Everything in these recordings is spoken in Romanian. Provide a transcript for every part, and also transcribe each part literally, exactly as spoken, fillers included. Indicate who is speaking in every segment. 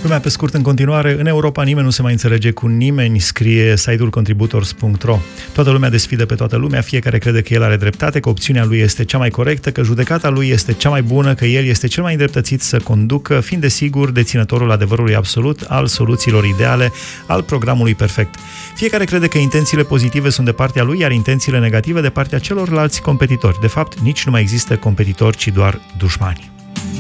Speaker 1: Lumea pe scurt în continuare. În Europa nimeni nu se mai înțelege cu nimeni, scrie site-ul contributors punct ro. Toată lumea desfidă pe toată lumea, fiecare crede că el are dreptate, că opțiunea lui este cea mai corectă, că judecata lui este cea mai bună, că el este cel mai îndreptățit să conducă, fiind desigur deținătorul adevărului absolut, al soluțiilor ideale, al programului perfect. Fiecare crede că intențiile pozitive sunt de partea lui, iar intențiile negative de partea celorlalți competitori. De fapt, nici nu mai există competitori, ci doar dușmani.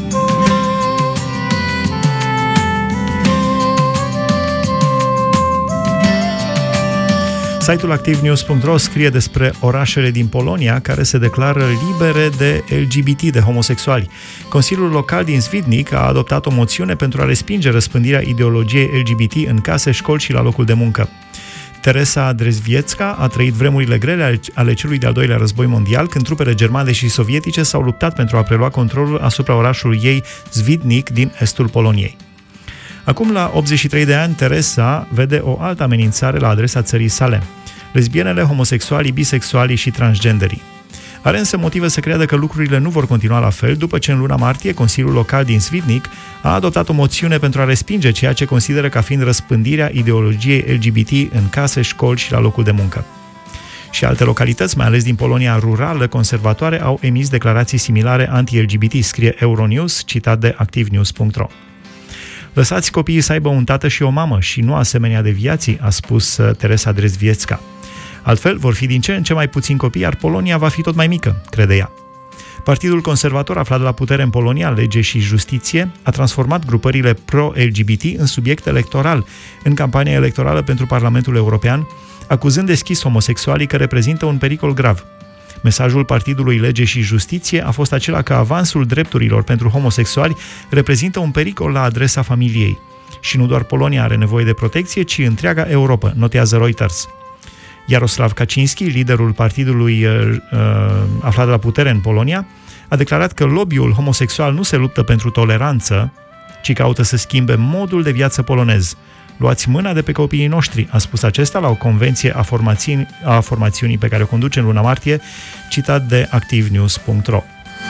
Speaker 1: Site-ul activ news punct ro scrie despre orașele din Polonia care se declară libere de L G B T, de homosexuali. Consiliul local din Świdnik a adoptat o moțiune pentru a respinge răspândirea ideologiei L G B T în case, școli și la locul de muncă. Teresa Drezviecka a trăit vremurile grele ale celui de-al doilea război mondial, când trupele germane și sovietice s-au luptat pentru a prelua controlul asupra orașului ei, Świdnik, din estul Poloniei. Acum, la optzeci și trei de ani, Teresa vede o altă amenințare la adresa țării sale: lesbienele, homosexualii, bisexualii și transgenderii. Are însă motive să creadă că lucrurile nu vor continua la fel după ce în luna martie Consiliul Local din Świdnik a adoptat o moțiune pentru a respinge ceea ce consideră ca fiind răspândirea ideologiei L G B T în case, școli și la locul de muncă. Și alte localități, mai ales din Polonia rurală conservatoare, au emis declarații similare anti-L G B T, scrie Euronews, citat de activ news punct ro. Lăsați copiii să aibă un tată și o mamă și nu asemenea deviații, a spus Teresa Drezviecka. Altfel, vor fi din ce în ce mai puțini copii, iar Polonia va fi tot mai mică, crede ea. Partidul conservator aflat la putere în Polonia, Lege și Justiție, a transformat grupările pro-L G B T în subiect electoral în campania electorală pentru Parlamentul European, acuzând deschis homosexualii că reprezintă un pericol grav. Mesajul partidului Lege și Justiție a fost acela că avansul drepturilor pentru homosexuali reprezintă un pericol la adresa familiei. Și nu doar Polonia are nevoie de protecție, ci întreaga Europa, notează Reuters. Jaroslaw Kaczynski, liderul partidului uh, aflat la putere în Polonia, a declarat că lobby-ul homosexual nu se luptă pentru toleranță, ci caută să schimbe modul de viață polonez. Luați mâna de pe copiii noștri, a spus acesta la o convenție a, formațiuni, a formațiunii pe care o conduce în luna martie, citat de activ news punct ro.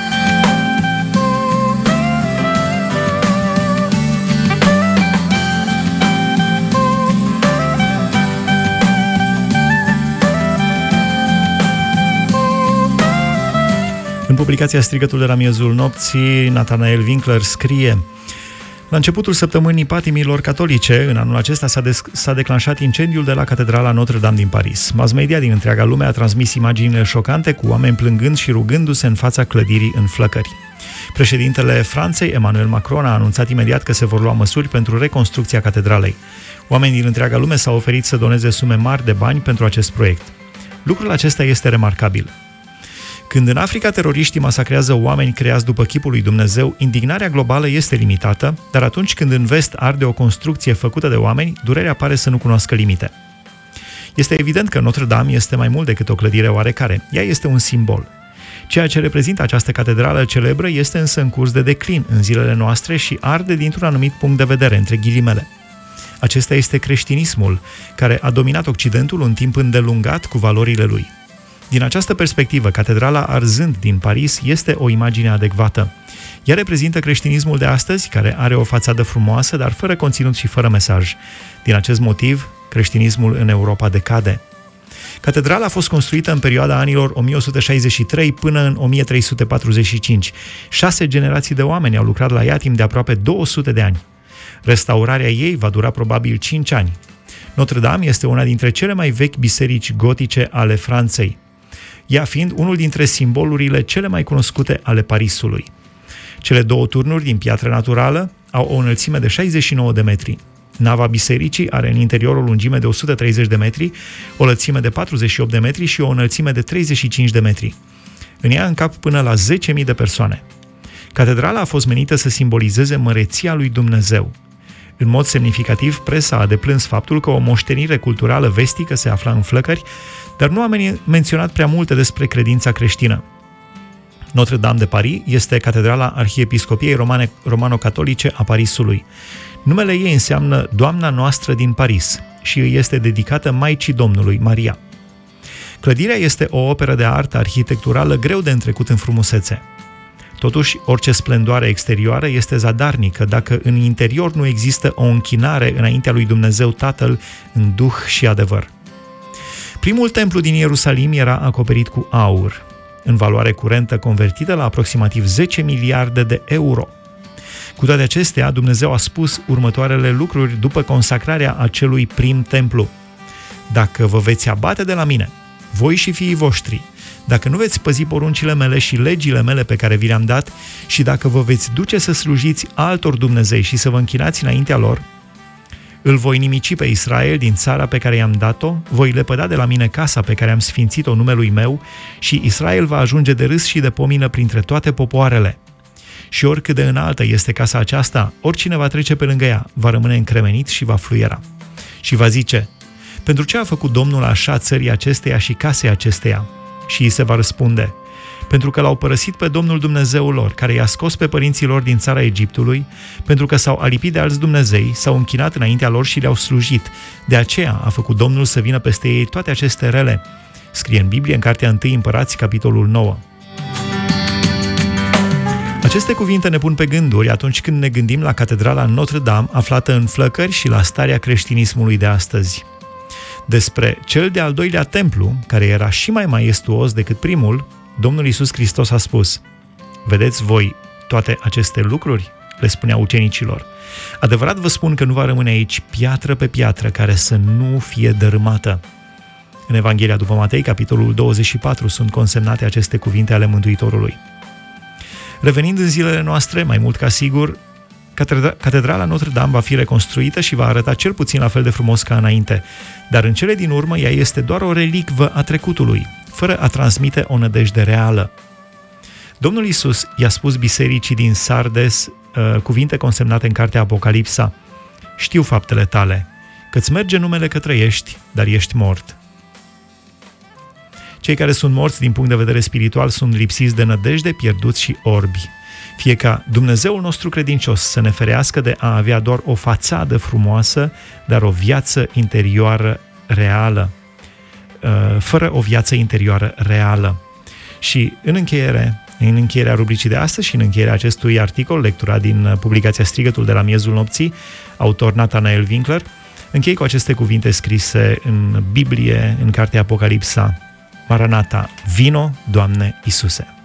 Speaker 1: În publicația Strigătul de la miezul nopții, Nathanael Winkler scrie: la începutul săptămânii patimilor catolice, în anul acesta s-a, des- s-a declanșat incendiul de la Catedrala Notre-Dame din Paris. Mass media din întreaga lume a transmis imaginile șocante cu oameni plângând și rugându-se în fața clădirii în flăcări. Președintele Franței, Emmanuel Macron, a anunțat imediat că se vor lua măsuri pentru reconstrucția catedralei. Oameni din întreaga lume s-au oferit să doneze sume mari de bani pentru acest proiect. Lucrul acesta este remarcabil. Când în Africa teroriștii masacrează oameni creați după chipul lui Dumnezeu, indignarea globală este limitată, dar atunci când în vest arde o construcție făcută de oameni, durerea pare să nu cunoască limite. Este evident că Notre-Dame este mai mult decât o clădire oarecare. Ea este un simbol. Ceea ce reprezintă această catedrală celebră este însă în curs de declin în zilele noastre și arde dintr-un anumit punct de vedere, între ghilimele. Acesta este creștinismul, care a dominat Occidentul un timp îndelungat cu valorile lui. Din această perspectivă, catedrala arzând din Paris este o imagine adecvată. Ea reprezintă creștinismul de astăzi, care are o fațadă frumoasă, dar fără conținut și fără mesaj. Din acest motiv, creștinismul în Europa decade. Catedrala a fost construită în perioada anilor o mie o sută șaizeci și trei până în o mie trei sute patruzeci și cinci. Șase generații de oameni au lucrat la ea timp de aproape două sute de ani. Restaurarea ei va dura probabil cinci ani. Notre-Dame este una dintre cele mai vechi biserici gotice ale Franței, ea fiind unul dintre simbolurile cele mai cunoscute ale Parisului. Cele două turnuri din piatră naturală au o înălțime de șaizeci și nouă de metri. Nava bisericii are în interior o lungime de o sută treizeci de metri, o lățime de patruzeci și opt de metri și o înălțime de treizeci și cinci de metri. În ea încap până la zece mii de persoane. Catedrala a fost menită să simbolizeze măreția lui Dumnezeu. În mod semnificativ, presa a deplâns faptul că o moștenire culturală vestică se afla în flăcări, dar nu a menționat prea multe despre credința creștină. Notre-Dame de Paris este catedrala Arhiepiscopiei Romane, Romano-Catolice a Parisului. Numele ei înseamnă Doamna noastră din Paris și îi este dedicată Maicii Domnului, Maria. Clădirea este o operă de artă arhitecturală greu de întrecut în frumusețe. Totuși, orice splendoare exterioară este zadarnică dacă în interior nu există o închinare înaintea lui Dumnezeu Tatăl în duh și adevăr. Primul templu din Ierusalim era acoperit cu aur, în valoare curentă convertită la aproximativ zece miliarde de euro. Cu toate acestea, Dumnezeu a spus următoarele lucruri după consacrarea acelui prim templu. Dacă vă veți abate de la mine, voi și fiii voștri, dacă nu veți păzi poruncile mele și legile mele pe care vi le-am dat și dacă vă veți duce să slujiți altor Dumnezei și să vă închinați înaintea lor, îl voi nimici pe Israel din țara pe care i-am dat-o, voi lepăda de la mine casa pe care am sfințit-o numelui meu și Israel va ajunge de râs și de pomină printre toate popoarele. Și oricât de înaltă este casa aceasta, oricine va trece pe lângă ea va rămâne încremenit și va fluiera. Și va zice: pentru ce a făcut Domnul așa țării acesteia și casei acesteia? Și îi se va răspunde: pentru că l-au părăsit pe Domnul Dumnezeul lor, care i-a scos pe părinții lor din țara Egiptului, pentru că s-au alipit de alți Dumnezei, s-au închinat înaintea lor și le-au slujit. De aceea a făcut Domnul să vină peste ei toate aceste rele. Scrie în Biblie, în Cartea întâi Împărați, capitolul nouă. Aceste cuvinte ne pun pe gânduri atunci când ne gândim la catedrala Notre-Dame, aflată în flăcări, și la starea creștinismului de astăzi. Despre cel de-al doilea templu, care era și mai maestuos decât primul, Domnul Iisus Hristos a spus: vedeți voi toate aceste lucruri? Le spunea ucenicilor. Adevărat vă spun că nu va rămâne aici piatră pe piatră care să nu fie dărâmată. În Evanghelia după Matei, capitolul douăzeci și patru, sunt consemnate aceste cuvinte ale Mântuitorului. Revenind în zilele noastre, mai mult ca sigur, catedrala Notre-Dame va fi reconstruită și va arăta cel puțin la fel de frumos ca înainte, dar în cele din urmă ea este doar o relicvă a trecutului, fără a transmite o nădejde reală. Domnul Iisus i-a spus bisericii din Sardes uh, cuvinte consemnate în cartea Apocalipsa: știu faptele tale, că-ți merge numele că trăiești, dar ești mort. Cei care sunt morți din punct de vedere spiritual sunt lipsiți de nădejde, pierduți și orbi. Fie ca Dumnezeul nostru credincios să ne ferească de a avea doar o fațadă frumoasă, dar o viață interioară reală, fără o viață interioară reală. Și în încheiere, în încheierea rubricii de astăzi și în încheierea acestui articol, lectura din publicația Strigătul de la miezul nopții, autor Nathanael Winkler, închei cu aceste cuvinte scrise în Biblie, în cartea Apocalipsa: Maranata, vino, Doamne Iisuse!